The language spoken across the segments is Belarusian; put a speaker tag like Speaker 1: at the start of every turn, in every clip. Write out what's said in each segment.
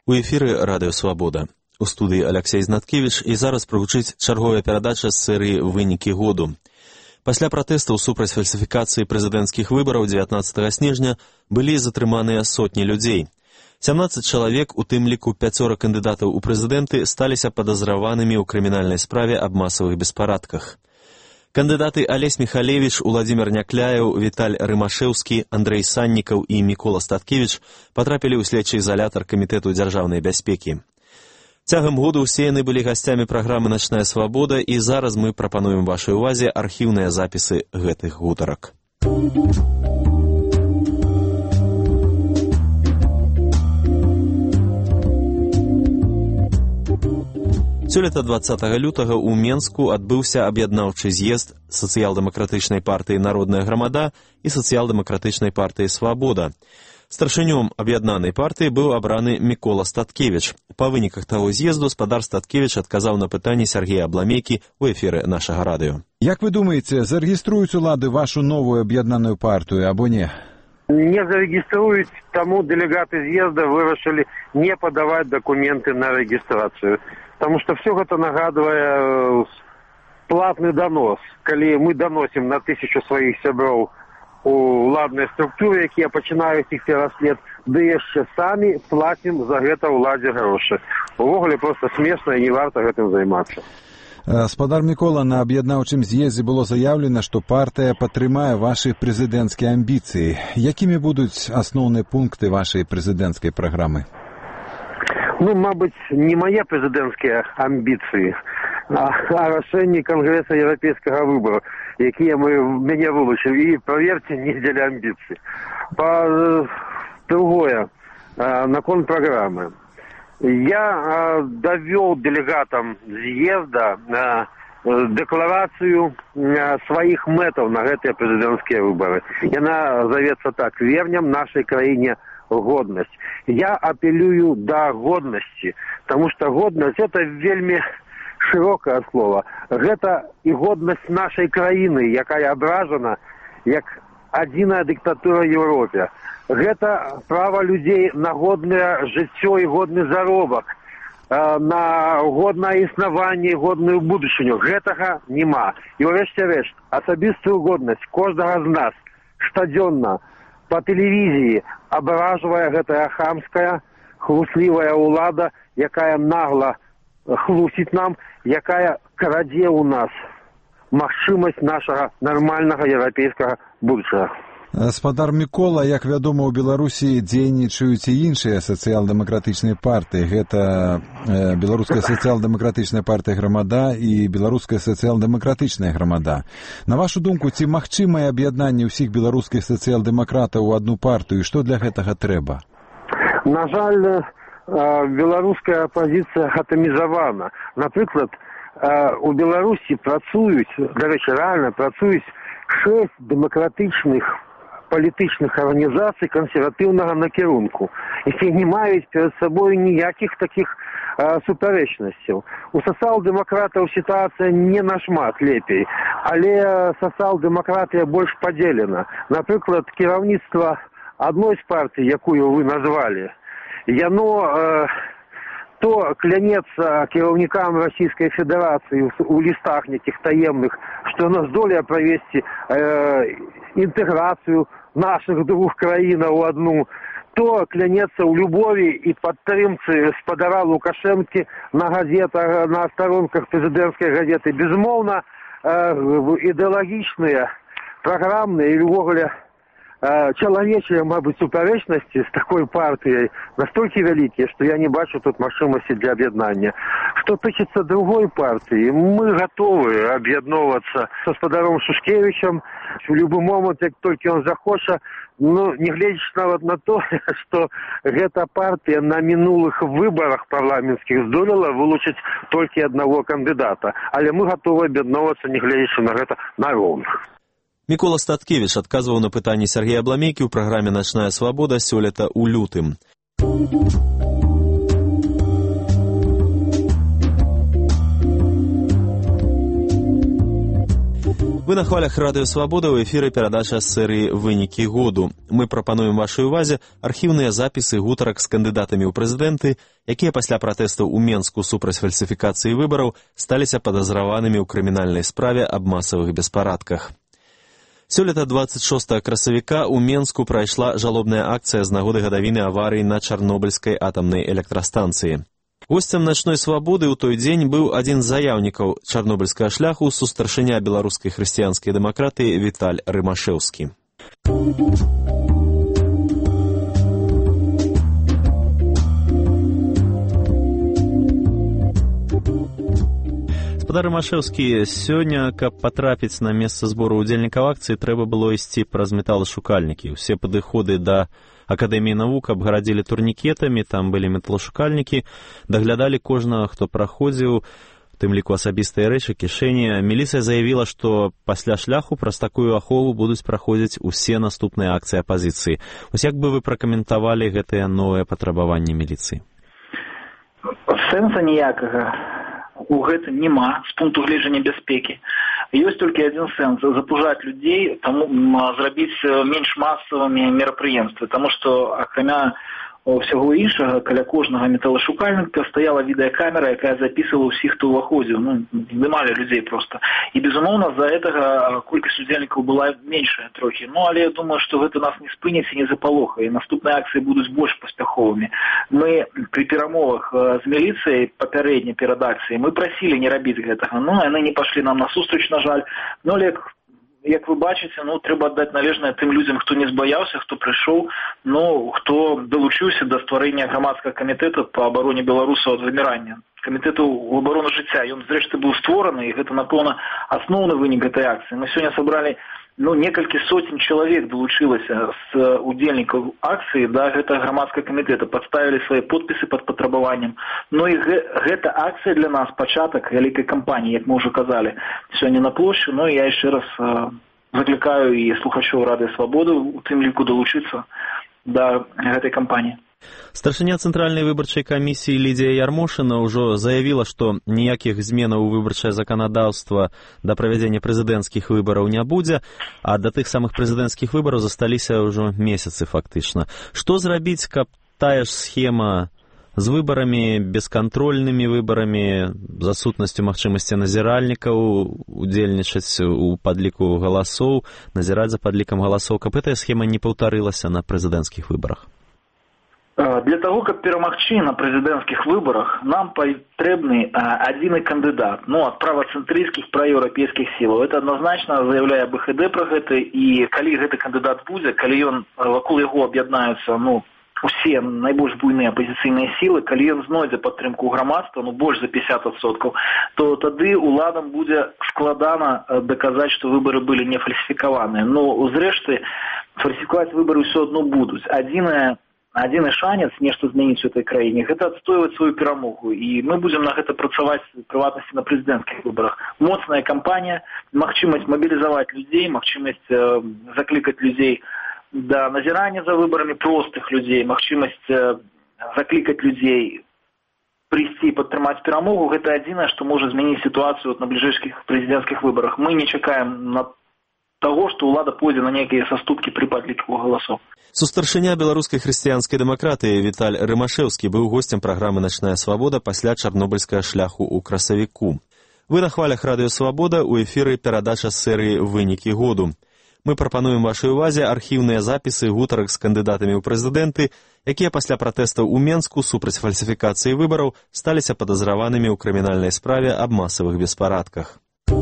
Speaker 1: У эфіры Радыё Свабода. У студыі Аляксей Знаткевіч і зараз прагучыць чарговая перадача з серыі «Вынікі году». Пасля пратэстаў супраць фальсіфікацыі прэзідэнцкіх выбараў 19 снежня былі затрыманыя сотні людзей. 17 чалавек, у тым ліку 5 кандыдатаў у прэзідэнты, сталіся падазраванымі ў крымінальнай справе аб масавых беспарадках. Кандыдаты Алесь Михалевич, Уладзімір Някляеў, Віталь Рымашэўскі, Андрэй Саннікаў і Мікола Статкевіч патрапілі ў следчы изалятар Камітэту дзяржаўнай бяспекі. Цягам году ўсе яны былі гасцямі праграмы «Начная свабода», і зараз мы прапануем вашай увазе архіўныя запісы гэтых гутарак. Сёлета 20 лютага ў Менску адбыўся аб'яднаўчы з'езд сацыял-дэмакратычнай партыі «Народная грамада» і сацыял-дэмакратычнай партыі «Свабода». Старшынём аб'яднанай партыі быў абраны Мікола Статкевіч. Па выніках таго з'езду спадар Статкевіч адказаў на пытанні Сергея Абламейкі ў эфіры нашага радыё.
Speaker 2: Як вы думаеце, зарэгіструюць улады вашу новую аб'яднаную партыю або не?
Speaker 3: Не зарегиструют, тому делегаты съезда вырашили не подавать документы на регистрацию. Потому что все это нагадывая платный донос. Коли мы доносим на 1000 своих сяброў у уладной структуры, якія пачынаюць іх пераслед, ды яшчэ самі платим за гэта уладзе грошы. Увогуле просто смешна і не варта гэтым займацца.
Speaker 2: Спадар Мікола, на аб'яднаўчым з'ездзе было заявлена, што партыя падтрымае вашы прэзідэнцкія амбіцыі. Якімі будуць асноўныя пункты вашай прэзідэнцкай праграмы?
Speaker 3: Мабыць, не мае прэзідэнцкія амбіцыі, а рашэнні Кангрэса еўрапейскага выбару, якія мяне вылучылі. І, паверце, не дзеля амбіцый. Другое, наконт праграмы. Я довел делегатам съезда декларацию своих мэтаў на гэтыя прэзідэнцкія выборы. Яна завецца так: вернем нашей краіне годнасць. Я апелюю до годности, потому что годность — это вельми широкое слово. Гэта и годность нашей краіны, якая абражана як адзіная дыктатура Европе. Гэта право людей на годное жыццё и годны заробак, на годнае існаванне, годную будучыню. Гэтага нема. І ўрэшце рэшт, асабістую годнасць кожнага з нас штодзённа по тэлевізіі абражвае гэтая хамская, хлуслівая ўлада, якая нагла хлусіць нам, якая крадзе ў нас магчымасць нашага нармальнага еўрапейскага будучага.
Speaker 2: Спадар Мікола, як вядома, у Беларусі дзейнічаюць і іншыя сацыял-дэмакратычныя партыі. Гэта Беларуская сацыял-дэмакратычная партыя «Грамада» і Беларуская сацыял-дэмакратычная «Грамада». На вашу думку, ці магчымае аб'яднанне ўсіх беларускіх сацыял-дэмакратаў у адну партыю, і што для гэтага трэба?
Speaker 3: На жаль, беларуская апазіцыя атамізавана. Напрыклад, у Беларусі працуюць, дарэчы, рэальна працуюць 6 дэмакратычных палітычных арганізацый кансерватыўнага накірунку, якія не маюць перад сабой ніякіх такіх супярэчнасцяў. У сацыял-дэмакратаў сітуацыя не нашмат лепей, але сацыял-дэмакратыя больш падзелена. Напрыклад, кіраўніцтва адной з партый, якую вы назвалі, яно то клянецца кіраўнікам Расійскай Федэрацыі у лістах нейкіх таемных, што яна здолее правесці інтэграцыю нашых двух краінаў у адну, то клянецца ў любові і падтрымцы спадара Лукашэнкі на газетах, на старонках прэзідэнцкай газеты. Безумоўна, ідэалагічныя, праграмныя і ўвогуле чалавечыя, мабыць, супярэчнасці з такой партыяй настолькі вялікія, што я не бачу тут магчымасці для аб'яднання. Што тычыцца другой партыі, мы гатовы аб'ядноўвацца са спадаром Шушкевічам у любы момант, як толькі ён захоча, нягледзячы нават на то, што гэта партыя на мінулых выбарах парламенцкіх здолела вылучыць толькі аднаго кандыдата. Але мы гатовы аб'ядноўвацца, нягледзячы на гэта, на роўных.
Speaker 1: Мікола Статкевіч адказваў на пытанні Сергея Абламейкі ў праграме «Начная свабода» сёлета ў лютым. Вы на хвалях Радыё Свабода, ў эфіры перадача з серыі «Вынікі году». Мы прапануем вашай увазе архіўныя запісы гутарак з кандыдатамі ў прэзідэнты, якія пасля пратэстаў у Менску супраць фальсіфікацыі выбараў сталіся падазраванымі ў крымінальнай справе аб масавых беспарадках. Сёлета 26 красавіка ў Менску прайшла жалобная акцыя з нагоды гадавіны аварыі на Чарнобыльскай атамнай электрастанцыі. Госцем «Начной свабоды» ў той дзень быў адзін з заяўнікаў чарнобыльскага шляху, сустаршыня беларускай хрысціянскай дэмакратыі Віталь Рымашэўскі. Гаспадар Рымашэўскі, сёння, каб патрапіць на месца збору ўдзельнікаў акцыі, трэба было ісці праз металашукальнікі. Усе падыходы да Акадэміі навук абгарадзілі турнікетамі, там былі металашукальнікі, даглядалі кожнага, хто праходзіў, у тым ліку асабістыя рэчы, кішэні. Міліцыя заявіла, што пасля шляху праз такую ахову будуць праходзіць усе наступныя акцыі апазіцыі. Вось як бы вы пракаментавалі гэтыя новыя патрабаванні міліцыі?
Speaker 4: Сэнса ніякага у гэтым няма з пункту гледжання бяспекі. Ёсць толькі адзін сэнс – запужаць людзей, таму зрабіць менш масавымі мерапрыемствы, таму што, акрамя ўсяго іншага, каля кожнага металашукальніка стаяла відэакамера, якая запісывала ўсіх, хто ўваходзіў. Здымалі людзей проста. І, безумоўна, з-за гэтага колькасць удзельнікаў была меншая трохі. Але я думаю, што гэта нас не спыніць і не запалохае. І наступныя акцыі будуць больш паспяховымі. Мы пры перамовах з міліцыяй папярэдне перад акцыяй, мы прасілі не рабіць гэтага. Яны не пашлі нам насустрач, на жаль. Але як вы бачыце, трэба аддаць належнае тым людзям, хто не збаяўся, хто прыйшоў, хто далучыўся да стварэння грамадскага камітэта па абароне беларусаў ад вымірання. Камітэту ў абарону жыцця. Ён, зрэшты, быў створаны, і гэта, напэўна, асноўны вынік гэтай акцыі. Мы сёння сабралі некалькі сотень чалавек далучылася з удзельнікаў акцыі да гэтага грамадскага камітэта, падставілі свае подпісы пад патрабаваннем. І гэта акцыя для нас пачатак вялікай кампаніі, як мы ўжо казалі, сёння на плошчы. Я яшчэ раз заклікаю і слухачоў Радыё Свабоды у тым ліку далучыцца да гэтай кампаніі.
Speaker 1: Старшыня Цэнтральнай выбарчай камісіі Лідія Ярмошына ўжо заявіла, што ніякіх зменаў у выбарчае заканадаўства да правядзення прэзідэнцкіх выбараў не будзе, а да тых самых прэзідэнцкіх выбараў засталіся ўжо месяцы фактычна. Што зрабіць, каб тая ж схема з выбарамі, бескантрольнымі выбарамі, з адсутнасцю магчымасці назіральнікаў удзельнічаць у падліку галасоў, назіраць за падлікам галасоў, каб гэтая схема не паўтарылася на прэзідэнцкіх выбарах?
Speaker 4: Для того, каб перамагчы на прэзідэнцкіх выбарах, нам патрэбны адзіны кандыдат, ад правацэнтрыйскіх, праеўрапейскіх сілаў. Это адназначна заяўляе БХД пра гэта, і калі гэты кандыдат будзе, калі ён вакол яго аб'яднаюцца, усе найбольш буйныя апазіцыйныя сілы, калі ён знойдзе падтрымку грамадства, больш за 50%, то тады уладам будзе складана даказаць, што выбары былі не фальсіфікаваныя. Зрэшты, фальсіфікаваць выбары ўсё адно будуць. Адзіны шанец нешта змяніць у этой краіне – гэта адстойваць сваю перамогу. І мы будзем на гэта працаваць, в прыватнасці на прэзідэнцкіх выбарах. Моцная кампанія, магчымасць мабілізаваць людзей, магчымасць заклікаць людзей да назірання за выбарамі, простых людзей, магчымасць заклікаць людзей прыйсці і падтрымаць перамогу – гэта адзінае, што можа змяніць сітуацыю на бліжэйшых прэзідэнцкіх выбарах. Мы не чакаем на таго, што ўлада пойдзе на нейкія саступкі пры падліку галасоў.
Speaker 1: Сустаршыня беларускай хрысціянскай дэмакратыі Віталь Рымашэўскі быў госцем праграмы «Начная свабода» пасля чарнобыльскага шляху ў красавіку. Вы на хвалях Радыё Свабода, у эфіры перадача з серыі «Вынікі году». Мы прапануем вашай увазе архіўныя запісы гутарак з кандыдатамі ў прэзідэнты, якія пасля пратэстаў у Менску супраць фальсіфікацыі выбараў сталіся падазраванымі ў крымінальнай справе аб масавых беспарадках.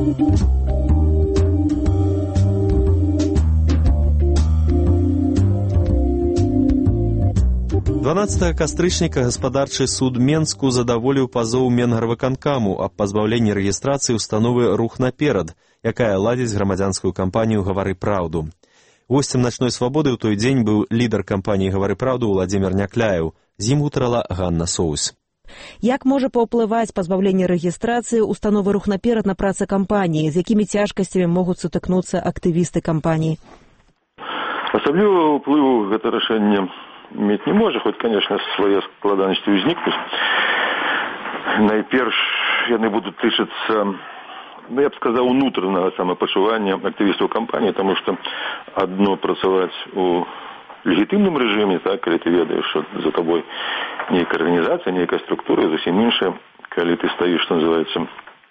Speaker 1: 12 кастрычніка гаспадарчы суд Менску задаволіў пазоў Менгарвыканкаму аб пазбаўленні рэгістрацыі установы «Рух наперад», якая ладзіць грамадзянскую кампанію «Гавары праўду». Госцем «Начной свабоды» ў той дзень быў лідар кампаніі «Гавары праўду» Владзімір Някляеў. З ім гутарала Ганна Соус.
Speaker 5: Як можа паўплываць пазбаўленне рэгістрацыі установы «Рух наперад» на працы кампаніі? З якімі цяжкасцямі могуць сутыкнуцца актывісты кампаніі?
Speaker 6: Асаблівага ўплыву гэта рашэнне мець не можа, хоць, конечно, свае складанасці ўзнікнуць. Найперш яны будуць тычыцца я б сказаў, унутранага самапачування актывістаў кампаніі, таму што адно працаваць у легітымным рэжыме, так, калі ты ведаеш, што за табой нейкая арганізацыя, нейкая структура, зусім іншая, калі ты стаіш, што называецца,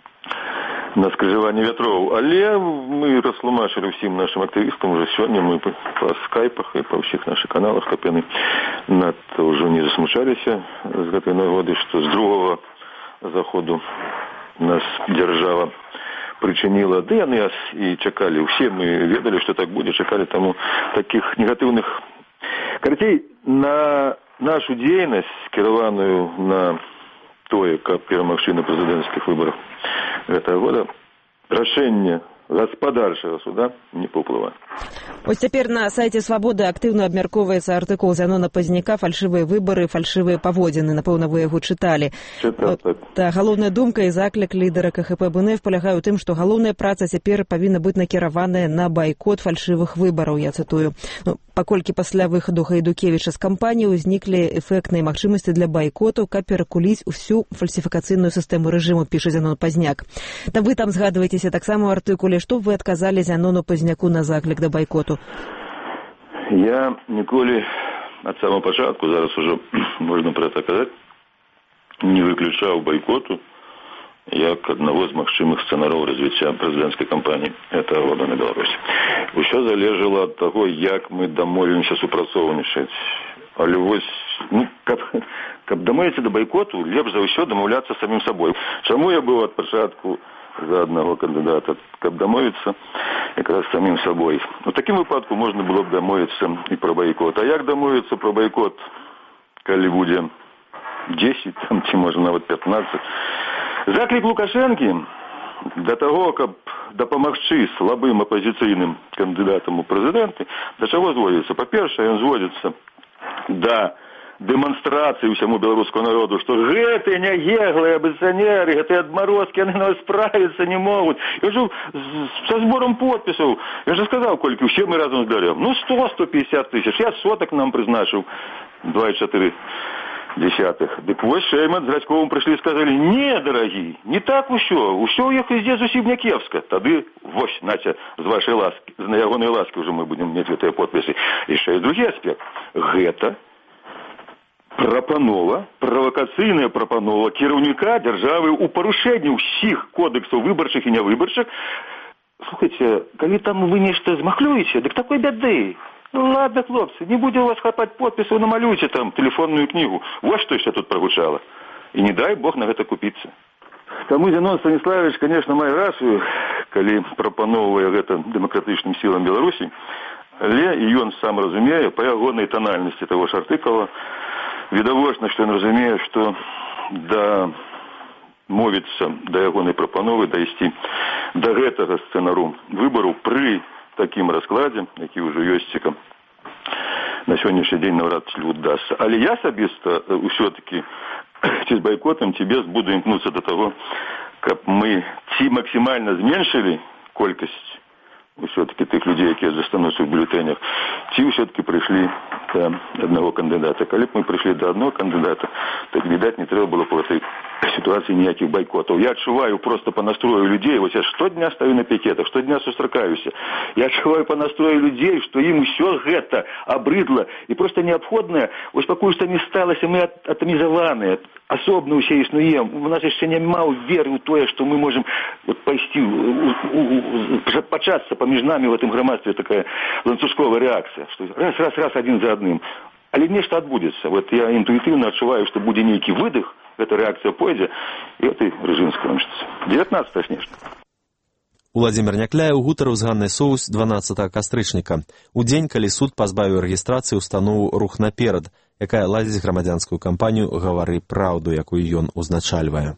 Speaker 6: на скрыжаванні вятроў. Але мы растлумачылі ўсім нашым актывістам уже сёння, мы па скайпах і па ўсіх нашых каналах, каб яны надта ўжо не засмучаліся з гэтай нагоды, што з другого заходу нас дзяржава прычыніла, ды яны нас і чакалі. Усе мы ведалі, што так будзе, чакалі, таму такіх негатыўных. Карацей, на нашу дзейнасць, скіраваную на тое, каб перамагчы на прэзідэнцкіх выбарах гэтага года, рашэнне гаспадарчага суда не паўплывае.
Speaker 5: Вось цяпер на сайце «Свабоды» актыўна абмяркоўваецца артыкул Зянона Пазняка «Фальшывыя выбары, фальшывыя паводзіны». Напэўна, вы яго чыталі. Та галоўная думка і заклік лідара КХП БНФ палягае ў тым, што галоўная праца цяпер павінна быць накіраваная на байкот фальшывых выбараў, я цытую. Паколькі пасля выхаду Гайдукевіча з кампаніі ўзніклі эфектныя магчымасці для байкоту, каб перакуліць усю фальсіфікацыйную сістэму рэжыму, піша Зянон Пазняк. Вы там згадваецеся таксама ў артыкуле, што вы адказалі Зянону Пазняку на заклік да байкоту?
Speaker 6: Я ніколі ад самого пачатку, зараз уже можна пра гэта казаць, не выключаў байкоту як аднаго з магчымых сцэнараў развіцця прэзідэнцкай кампаніі гэтага года на Беларусі. Усё залежала ад таго, як мы дамовімся супрацоўнічаць. Але вось, каб дамовіцца да байкоту, лепш за ўсё дамаўляцца самім сабой. Чаму я быў ад пачатку за аднаго кандыдата? Каб дамовіцца якраз самім сабой. У такім выпадку можна было б дамовіцца і пра байкот. А як дамовіцца пра байкот, калі будзе 10, там, ці можа нават 15? Заклік Лукашэнкі да таго, каб дапамагчы слабым апазіцыйным кандыдатам у прэзідэнты, да чаго зводзіцца? Па-першае, ён зводзіцца да дэманстрацыі ўсяму беларускаму народу, што гэтыя нягеглыя абацыянеры, гэтыя адмарозкі, яны нас справіцца не могуць. Ён жа са зборам подпісаў, ён жа сказаў, колькі ўсе мы разам збярем. 100-150 тысяч. Я сотак нам прызначыў 2,4. Дык вось Шэйман з Радзьковым прыйшлі і сказалі: не, дарагі, не так усё. Усё ў іх ідзе зусім не кепска. Тады, вось, наце, з вашай ласкі, з ягонай ласкі ўжо мы будзем мець гэтыя подпісы. Яшчэ і другі аспект. Гэта прапанова, правакацыйная прапанова кіраўніка дзяржавы ў парушэнні ўсіх кодексаў выбарчых і нявыбарчых. Слухайце, калі там вы нешта змахлюеце, дык такой бяды. Ладно, хлопцы, не будзе у вас хапаць подпісаў, намалюйце там тэлефонную кнігу. Вось што яшчэ тут прагучала. І не дай Бог на гэта купіцца. Таму Зянон Станіславович, конечно, мае рацыю, калі прапаноўвае гэта дэмакратычным сілам Беларусі, але і ён сам разумее, па ягонай танальнасці таго ж артыкула, відавочна, што ён разумее, што дамовіцца да ягонай прапановы, дайсці да гэтага сцэнару выбару пры такім раскладзе, які ўжо ёсць на сённяшні дзень наўрад ці удасся. Але я асабіста ўсё-такі ці з байкотам, ці без буду імкнуцца да таго, каб мы ці максімальна зменшылі колькасць ўсё-такі тых людзей, якія застануцца ў бюлетэнях, ці ўсё-такі прыйшлі да аднаго кандыдата. Калі б мы прыйшлі да аднаго кандыдата, то, відаць, не трэба было па гэтай ситуации никаких бойкотов. Я отчуваю просто по настрою людей, вот я штодня стою на пикетах, штодня сустракаюся. Я отчуваю по настрою людей, что им все это обрыдло и просто необходное, вот пакуль что не сталося, мы атомизованные, особно усе існуем. У нас еще няма веры в тое, что мы можем вот пойти, початься поміж нами в этом громадстве такая ланцужковая реакция, что раз один за одним. Але нешта адбудзецца. Вот я інтуітыўна адчуваю, што будзе нейкі выдых, эта рэакцыя пойдзе, і гэты рэжым скончыцца. 19 снежня.
Speaker 1: Уладзімір Някляеў гутарыў з Ганнай Соус 12 кастрычніка. У дзень, калі суд пазбавіў рэгістрацыі установу «Рух наперад», якая ладзіць грамадзянскую кампанію «Гавары праўду», якую ён узначальвае.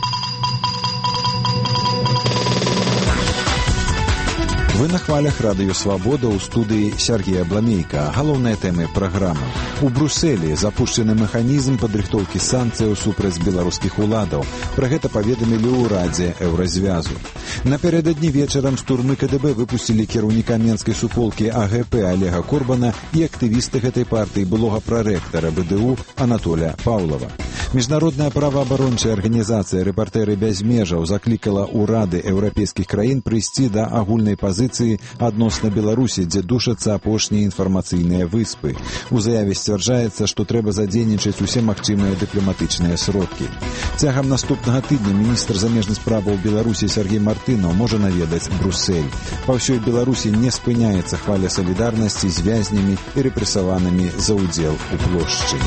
Speaker 2: Вы на хвалях радыё «Свабода» ў студыі Сергея Бламейка. Галоўныя тэмы праграмы. У Брусэлі запушчаны механізм падрыхтоўкі санкцыяў супраць беларускіх уладаў. Пра гэта паведамілі ў Радзе Еўразвязу. Напярэдадні вечарам з турмы КДБ выпусцілі кіраўніка менскай суполкі АГП Олега Корбана і актывісты гэтай партыі былога прарэктара БДУ Анатоля Паўлова. Міжнародная праваабарончая арганізацыя «Рэпартэры без межаў» заклікала ўрады еўрапейскіх краін прыйсці да агульнай пазіцыі адносна Беларусі, дзе душацца апошнія інфармацыйныя выспы. У заяве сцвярджаецца, што трэба задзейнічаць усе магчымыя дыпламатычныя сродкі. Цягам наступнага тыдня міністр замежных справаў Беларусі Сергей Мартынаў можа наведаць Брусэль. Па ўсёй Беларусі не спыняецца хваля салідарнасці з вязнямі і рэпрэсаванымі за ўдзел у плошчы.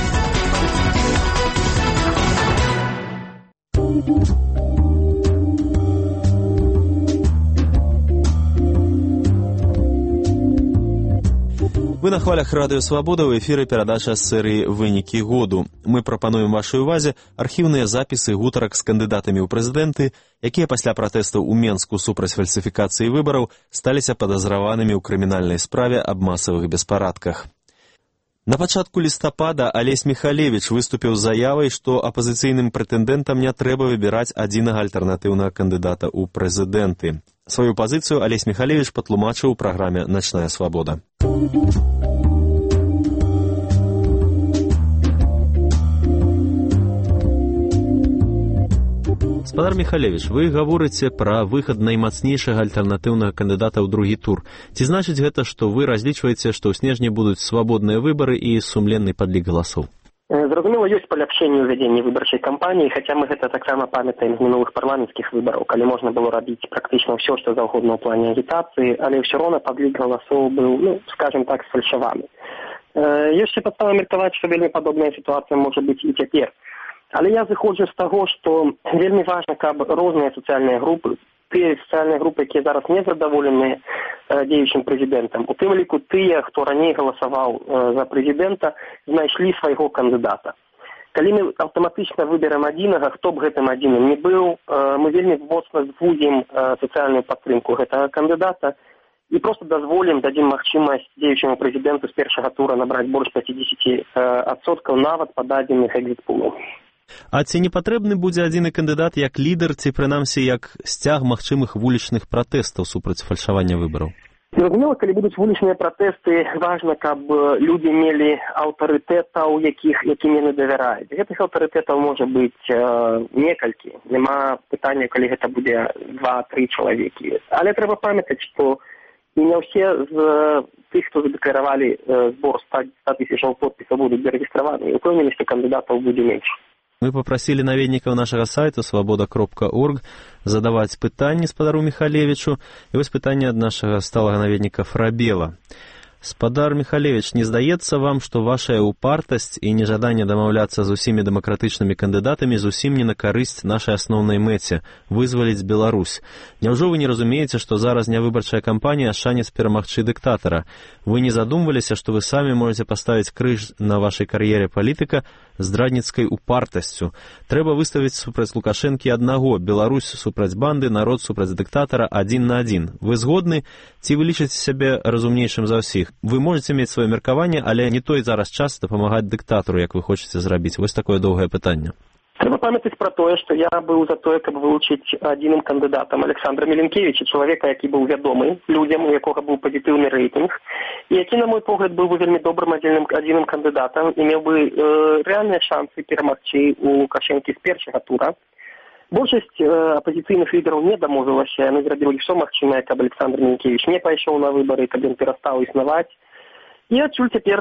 Speaker 1: Вы на хвалях Радыё Свабода, ў эфіры перадача з серыі «Вынікі году». Мы прапануем вашай увазе архіўныя запісы гутарак з кандыдатамі ў прэзідэнты, якія пасля пратэстаў у Менску супраць фальсіфікацыі выбараў сталіся падазраванымі ў крымінальнай справе аб масавых беспарадках. На пачатку лістапада Алесь Михалевіч выступіў з заявай, што апазіцыйным прэтэндэнтам не трэба выбіраць адзінага альтэрнатыўнага кандыдата ў прэзідэнты. Сваю пазіцыю Алесь Михалевіч патлумачыў у праграме «Начная свабода». Спадар Михалевіч, вы гаворыце пра выхад наймацнейшага альтэрнатыўнага кандыдата ў другі тур. Ці значыць гэта, што вы разлічваеце, што ў снежні будуць свабодныя выбары і сумленны падлік галасоў?
Speaker 7: Зразумела, ёсць паляпшэнне ў вядзенні выбарчай кампаніі, хаця мы гэта таксама памятаем з мінулых парламенцкіх выбараў, калі можна было рабіць практычна ўсё, што заўгодна ў плане агітацыі, але ўсё роўна падлік галасоў быў, скажем так, сфальшаваны. Ёсць і падстава меркаваць, што вельмі падобная сітуацыя можа быць і цяпер. Але я зыходжу з таго, што вельмі важна, каб розныя сацыяльныя групы, тыя сацыяльныя групы, якія зараз не задаволеныя дзеючым прэзідэнтам, у тым ліку тыя, хто раней галасаваў за прэзідэнта, знайшлі свайго кандыдата. Калі мы аўтаматычна выберем адзінага, хто б гэтым адзіным не быў, мы вельмі моцна звузім сацыяльную падтрымку гэтага кандыдата і проста дадзім магчымасць дзеючаму прэзідэнту з першага тура набраць больш 50% нават па дадзеных экзіт-пулаў.
Speaker 1: А ці не патрэбны будзе адзіны кандыдат як лідар, ці прынамсі як сцяг магчымых вулічных пратэстаў супраць фальшавання выбараў?
Speaker 7: Зразумела, калі будуць вулічныя пратэсты, важна, каб людзі мелі аўтарытэтаў, якім яны давяраюць. Гэтых аўтарытэтаў можа быць некалькі. Няма пытання, калі гэта будзе 2-3 чалавекі. Але трэба памятаць, што і не ўсе з тых, хто задэкларавалі збор 100 000 подпісаў, будуць зарэгістраваны. І ўпэўнены, што кандыдатаў будзе менш.
Speaker 1: Мы папрасілі наведнікаў нашага сайта свабода.орг задаваць пытанні спадару Михалевічу. І вось пытанне ад нашага сталага наведніка Фрабела. Спадар Михалевіч, не здаецца вам, што вашая упартасць і нежаданне дамаўляцца з усімі дэмакратычнымі кандыдатамі зусім не на карысць нашай асноўнай мэце – вызваліць Беларусь? Няўжо вы не разумееце, што зараз не выбарчая кампанія, а шанец перамагчы дыктатара? Вы не задумваліся, што вы самі можаце паставіць крыж на вашай кар'ере палітыка здрадніцкай упартасцю? Трэба выставіць супраць Лукашэнкі аднаго – Беларусь супраць банды, народ супраць дыктатара адзін на адзін. Вы згодны? Ці вы лічыце сябе разумнейшым за ўсіх? Вы можете мець сваё меркаванне, але не той зараз час дапамагаць дыктатару, як вы хочаце зрабіць. Вось такое доўгае пытанне.
Speaker 7: Трэба памятаць пра тое, што я быў за тое, каб вылучыць адзіным кандыдатам Александра Меленкевіча, чалавека, які быў вядомы людзям, у якога быў пазітыўны рэйтынг, і які, на мой погляд, быў бы вельмі добрым адзіным кандыдатам і меў бы рэальныя шансы перамагчы у Лукашэнкі з першага тура. Большасць апазіцыйных лідараў не дамовілася, яны зрабілі ўсё магчымае, каб Александр Меленкевіч не пайшоў на выбары, каб ён перастаў існаваць. І адсюль цяпер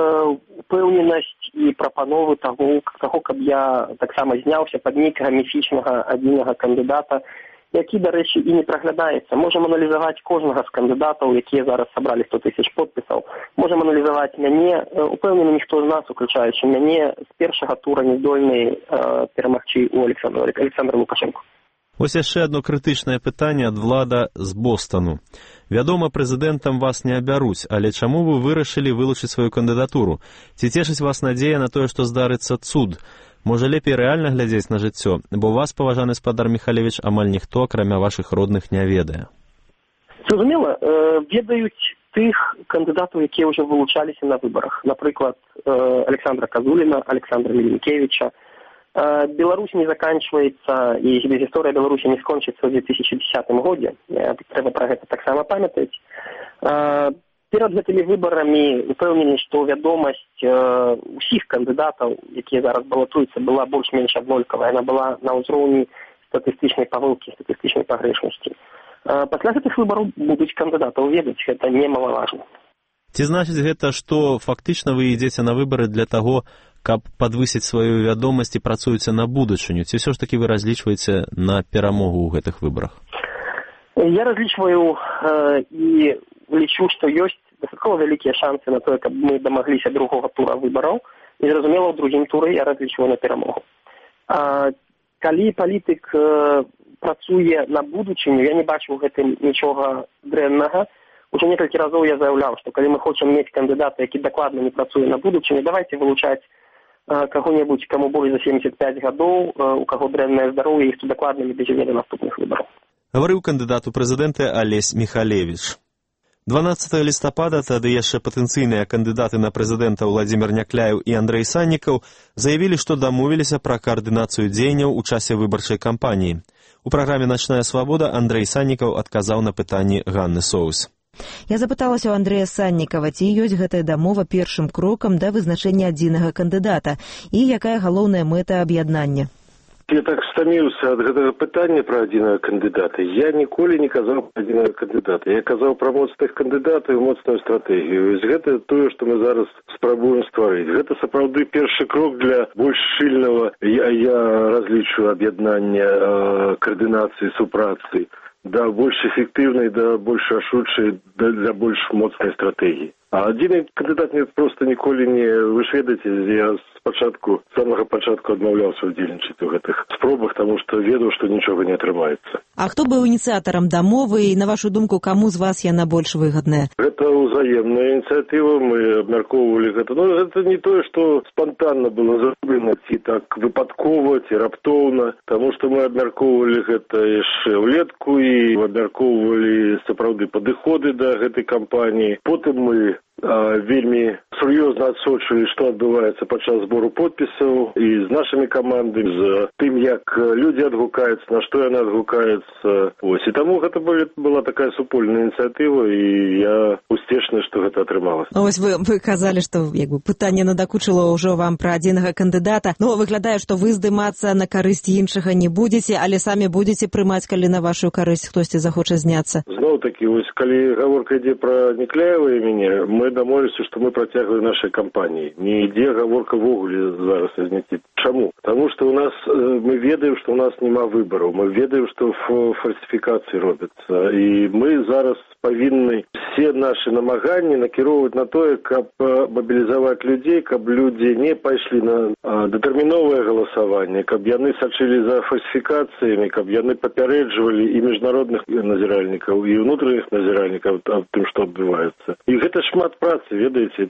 Speaker 7: упэўненасць і прапановы таго, каб я таксама зняўся пад нейкага міфічнага адзінага кандыдата, які, дарэчы, і не праглядаецца. Можам аналізаваць кожнага з кандыдатаў, якія зараз сабралі 100 000 подпісаў. Можам аналізаваць мяне, упэўнены ніхто з нас, уключаючы мяне, з першага тура не здольны перамагчы у Александра Лукашэнку.
Speaker 1: Вось яшчэ адно крытычнае пытанне ад Влада з Бостону. Вядома, прэзідэнтам вас не абяруць, але чаму вы вырашылі вылучыць сваю кандыдатуру? Ці цешыць вас надзея на тое, што здарыцца цуд? Можа, лепей рэальна глядзець на жыццё, бо вас, паважаны спадар Михалевіч, амаль ніхто, акрамя вашых родных, не ведае.
Speaker 7: Зразумела, ведаюць тых кандыдатаў, якія ўжо вылучаліся на выбарах. Напрыклад, Александра Казуліна, Александра Меленкевіча. Беларусь не заканчивается, и гісторыя Беларусі не скончыцца ў 2010 годзе. Трэба пра гэта таксама памятаць. перад гэтымі выбарамі упэўнены, што вядомасць усіх кандыдатаў, якія зараз балатуюцца, была больш-менш аднолькавая. Яна была на ўзроўні статыстычнай памылкі, статыстычнай пагрэшнасці. Пасля гэтых выбараў будуць кандыдатаў ведаць, гэта немалаважна.
Speaker 1: Ці значыць гэта, што фактычна вы ідзеце на выбары для таго, каб падвысіць сваю вядомасць і працуеце на будучыню? Ці ўсё ж такі вы разлічваеце на перамогу ў гэтых выбарах?
Speaker 7: Я разлічваю і лічу, што ёсць дастаткова вялікія шансы на тое, каб мы дамагліся другога тура выбараў. І, зразумела, ў другім туры я разлічваю на перамогу. Калі палітык працуе на будучыню, я не бачу ў гэтым нічога дрэннага. Уже некалькі разоў я заяўляў, што калі мы хочам мець кандыдата, які дакладна не працуе на будучыню, давайте вылучаць каго-небудзь, каму болей за 75 гадоў, у каго дрэннае здароўе, і хто дакладна не дажыве да наступных выбараў.
Speaker 1: Гаварыў кандыдат у прэзідэнты Алесь Міхалевіч. 12 лістапада тады яшчэ патэнцыйныя кандыдаты на прэзідэнта Владзімір Някляеў і Андрэй Саннікаў заявілі, што дамовіліся пра каардынацыю дзеянняў у часе выбарчай кампаніі. У праграме «Начная свабода» Андрэй Саннікаў адказаў на пытанні Ганны Соус.
Speaker 5: Я запыталася ў Андрэя Саннікава, ці ёсць гэтая дамова першым крокам да вызначэння адзінага кандыдата і якая галоўная мэта аб'яднання.
Speaker 8: Я так стаміўся ад гэтага пытання пра адзінага кандыдата. Я ніколі не казаў пра адзінага кандыдата. Я казаў пра моцных кандыдатаў і моцную стратэгію. Гэта тое, што мы зараз спрабуем стварыць. Гэта сапраўды першы крок для больш шчыльнага, я разлічваю, аб'яднання каардынацыі супрацы да больш эфектыўнай, да больш рашучай, для больш моцнай стратэгіі. А адзіны кандыдат мне проста ніколі не... Вы ж ведаеце, я з самага пачатку адмаўляўся удзельнічаць у гэтых спробах, таму што ведаў, што нічога не атрымаецца.
Speaker 5: А хто быў ініцыятарам дамовы і, на вашу думку, каму з вас яна больш выгадная?
Speaker 8: Гэта ўзаемная ініцыятыва, мы абмяркоўвалі гэта. Ну, гэта не тое, што спантанна было зроблена, ці так выпадкова, ці раптоўна, таму што мы абмяркоўвалі гэта яшчэ ўлетку і абмяркоўвалі сапраўды падыходы да гэтай кампаніі. Потым мы вельмі сур'ёзна адсочвалі, што адбываецца падчас збору подпісаў і з нашымі камандамі, з тым, як людзі адгукаюцца, на што яны адгукаюцца. І таму гэта была такая супольная ініцыятыва, і я усцешны, што гэта атрымалася.
Speaker 5: Вось вы казалі, што пытанне надакучыла ўжо вам пра адзінага кандыдата. Выглядае, што вы здымацца на карысць іншага не будзеце, але самі будзеце прымаць, калі на вашу карысць хтосьці захоча зняцца.
Speaker 8: Зноў-такі, калі гаворка ідзе пра Някляева і мяне, мы дамовіліся, што мы працягваем нашай кампаніі. Не ідзе гаворка ввогуле зараз о зняцці. Чаму? Таму што мы ведаем, што ў нас няма выбараў. Мы ведаем, што фальсіфікацыі робяцца. І мы зараз павінны все нашы намаганні накіроўваць на тое, каб мабілізаваць людзей, каб людзі не пайшлі на дэтэрміновае галасаванне, каб яны сачылі за фальсіфікацыямі, каб яны папярэджвалі і міжнародных назіральнікаў, і ўнутраных назіральнікаў аб тым, што адбываецца. І гэта шмат працы, ведаеце,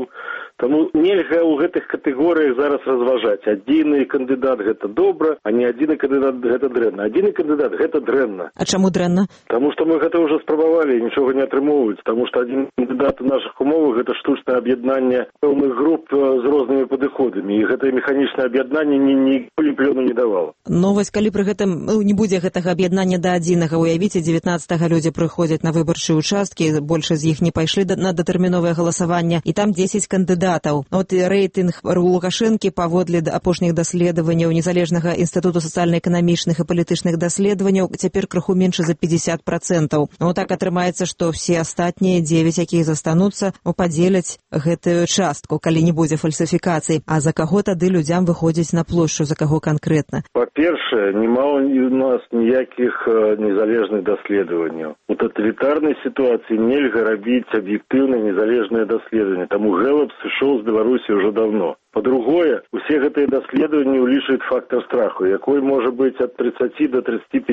Speaker 8: таму нельга ў гэтых катэгорыях зараз разважаць. Адзіны кандыдат гэта добра, а не адзіны кандыдат гэта дрэнна. Адзіны кандыдат гэта дрэнна.
Speaker 5: А чаму дрэнна?
Speaker 8: Таму што мы гэта ўжо спрабавалі, нічога не атрымоўваецца, таму што адзін кандыдат у нашых умовах гэта штучнае аб'яднанне пэўных груп з рознымі падыходамі, і гэтае механічнае аб'яднанне ніколі плёну не давала.
Speaker 5: Калі пры гэтым не будзе гэтага аб'яднання да адзінага, уявіце, 19-га людзі прыходзяць на выбарчыя участкі, больш з іх не пайшлі на дэтэрміновае галасаванне, і там 10 кандыдатаў. Рэйтынг Лукашэнкі паводле апошніх даследаванняў Незалежнага інстытуту сацыяльна-эканамічных і палітычных даследаванняў цяпер крыху менш за 50%. Так атрымаецца, што все астатнія 9, якія застануцца, падзеляць гэтую частку, калі не будзе фальсіфікацый. А за каго тады людзям выходзіць на плошчу, за каго канкрэтна?
Speaker 8: Па-першае, няма у нас ніякіх незалежных даследаванняў. У таталітарнай сітуацыі нельга рабіць аб'ектыўныя незалежныя даследаванні. Таму Гэлап сышоў з Беларусі ўжо давно. Па-другое, усе гэтыя даследаванні ўлічваюць фактар страху, якой можа быць ад 30 до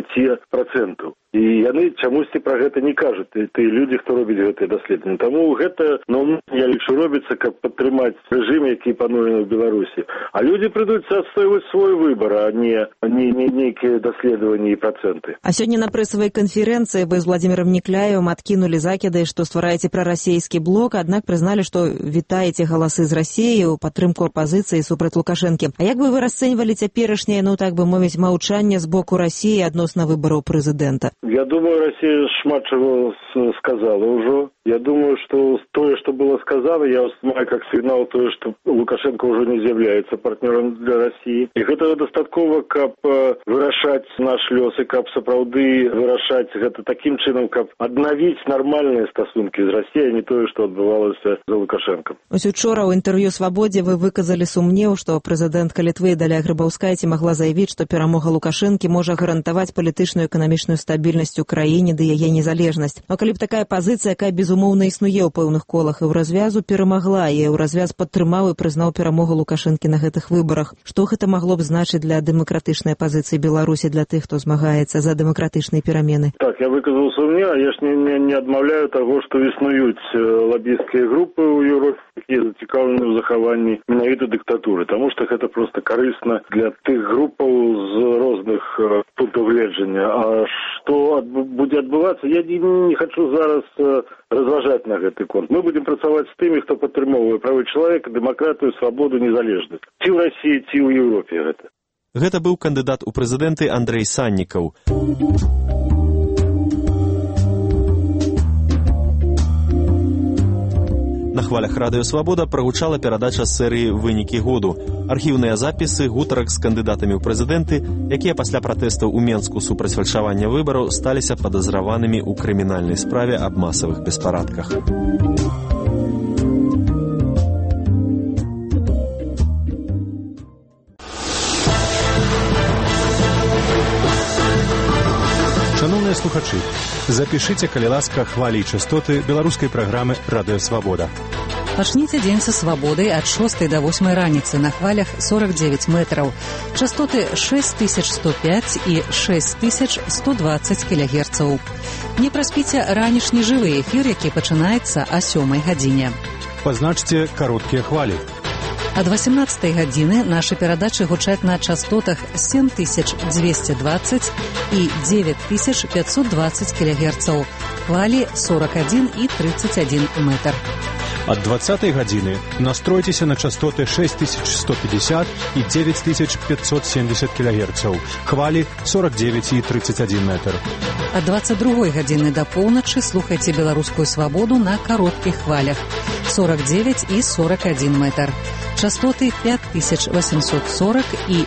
Speaker 8: 35%. І яны чамусьці пра гэта не кажуць, тыя людзі, хто робіць гэтыя даследаванні. Таму гэта, я лічу, робіцца, каб падтрымаць рэжым, які пануе ў Беларусі. А людзі прыйдуць адстойваць свой выбар, а не нейкія даследаванні і працэнты.
Speaker 5: А сёння на прэсавай канферэнцыі вы з Владзімірам Някляевым адкінулі закіды, што ствараеце прарасейскі блок, аднак прызналі, што вітаеце галасы з Расіі ў падтрымку еўрапазіцыі супраць Лукашэнкі. А як бы вы расцэньвалі цяперашняе, так бы мовіць, маўчанне з боку Расіі адносна выбараў прэзідэнта?
Speaker 8: Я думаю, Россия шмат чего сказала уже. Я думаю, что то, что было сказано, я воспринимаю как сигнал то, что Лукашенко уже не является партнером для России. И это достатково, как вырашать наш лёс, и как сапраўды вырашать это таким чином, как обновить нормальные стосунки с Россией, а не то, что отбывалось за Лукашенко.
Speaker 5: Ось учора ў інтэрв'ю «Свабодзе» вы выказалі сумнеў, што прэзідэнтка Літвы Даля Грыбаўскайце магла заявіць, што перамога Лукашэнкі можа гарантаваць палітычную і эканамічную стабільнасць у краіне ды яе незалежнасць. Но калі б такая пазіцыя, якая безумоўна існуе ў пэўных колах Еўразвязу, перамагла, і Еўразвяз падтрымаў і прызнаў перамогу Лукашэнкі на гэтых выбарах, што гэта магло б значыць для дэмакратычнай пазіцыі Беларусі, для тых, хто змагаецца за дэмакратычныя перамены?
Speaker 8: Так, я выказаў сумнеў, я ж не адмаўляю таго, што існуюць лабісцкія групы ў Еўропе, якія зацікаўлены ў захаванні менавіта дыктатуры, таму што гэта проста карысна для тых групаў з розных пунктаў гледжання. А што будзе адбывацца, я не хочу зараз разважаць на гэты конт. Мы будзем працаваць з тымі, хто падтрымоўвае правы чалавека, дэмакратыю, свабоду, незалежнасць. Ці ў Расіі, ці ў Еўропе гэта.
Speaker 1: Гэта быў кандыдат у прэзідэнты Андрэй Саннікаў. На хвалях Радыё Свабода прагучала перадача серыі «Вынікі году». Архіўныя запісы гутарак з кандыдатамі ў прэзідэнты, якія пасля пратэстаў у Менску супраць фальшавання выбараў сталіся падазраванымі ў крымінальнай справе аб масавых беспарадках.
Speaker 9: Шановныя слухачы, запішыце, калі ласка, хвалі і частоты беларускай праграмы «Радыё Свабода».
Speaker 10: Пачніце дзень са свабодай ад 6 до 8 раніцы на хвалях 49 метраў. Частоты 6105 і 6120 кГц. Не праспіце ранішні жывы эфір, які пачынаецца о 7 гадзіне.
Speaker 9: Пазначце кароткія хвалі.
Speaker 10: Ад 18 гадзіны нашы перадачы гучаць на частотах 7220 і 9520 кГц. Хвалі 41 і 31 метр.
Speaker 9: Ад 20 гадзіны настройцеся на частоты 6150 і 9570 кГц. Хвалі 49 і 31 метр.
Speaker 10: Ад 22 гадзіны да поўначы слухайце беларускую свабоду на кароткіх хвалях 49 і 41 метр. Частоты 5840 і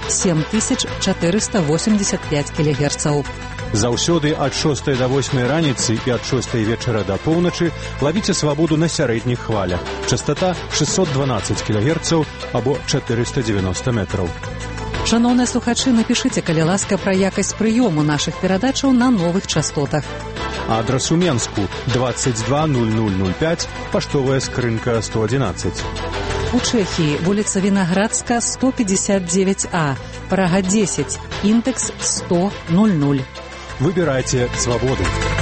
Speaker 10: 7485 кГц.
Speaker 9: Заўсёды ад 6 до 8 раніцы і ад 6 вечара да поўначы лавіце свабоду на сярэдніх хвалях. Частота 612 кГц або 490 метраў.
Speaker 10: Шановныя слухачы, напішыце, калі ласка, пра якасць прыёму нашых перадачаў на новых частотах.
Speaker 9: Адрас у Менску 220005, паштовая скрынка 111.
Speaker 10: У Чэхіі вуліца Вінаградска 159А, Прага 10, індэкс 10000.
Speaker 9: Выбирайте свободу.